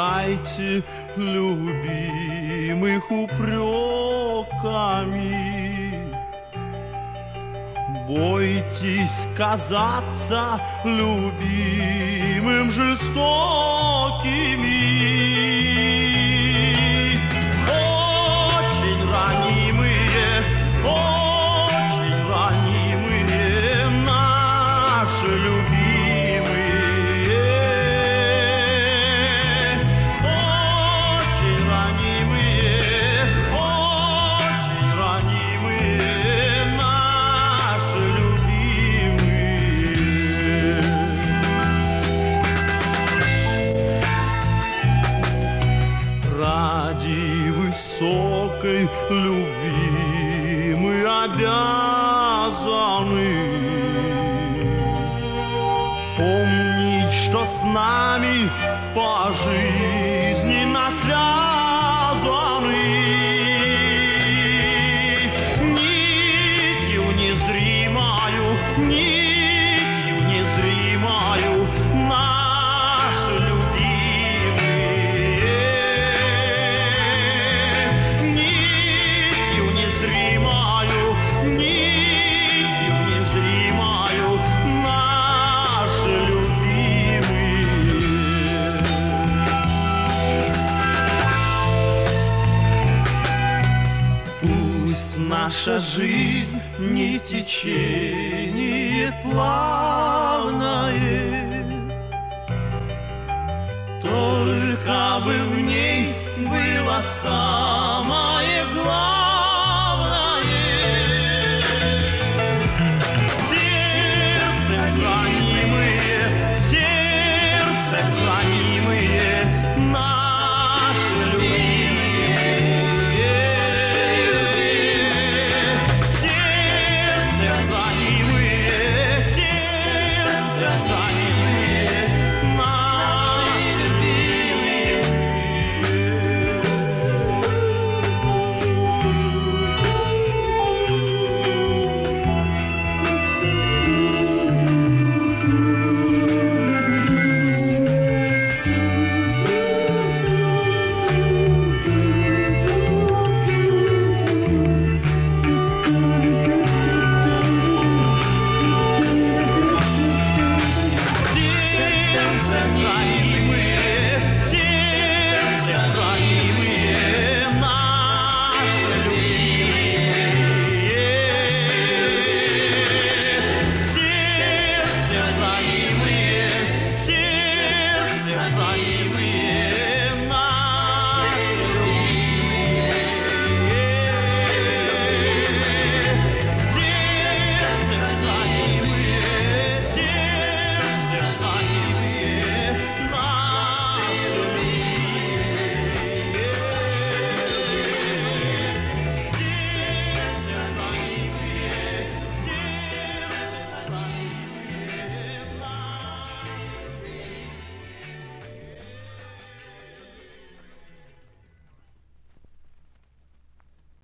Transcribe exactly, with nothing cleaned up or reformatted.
осыпайте любимых упреками. Бойтесь казаться любимым жестокими. Очень ранимые, очень ранимые наши любимые. Очень ранимые, очень ранимые наши любимые. Ради высокой любви мы обязаны помнить, что с нами по жизни связаны нитью незримою, нитью незримою наши любимые. Нитью незримою, нитью незримою наши любимые. Пусть наша жизнь не течение плавное, только бы в ней было самое